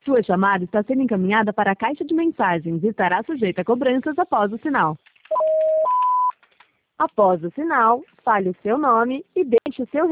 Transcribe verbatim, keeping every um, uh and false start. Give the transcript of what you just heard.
Sua chamada está sendo encaminhada para a caixa de mensagens e estará sujeita a cobranças após o sinal. Após o sinal, fale o seu nome e deixe o seu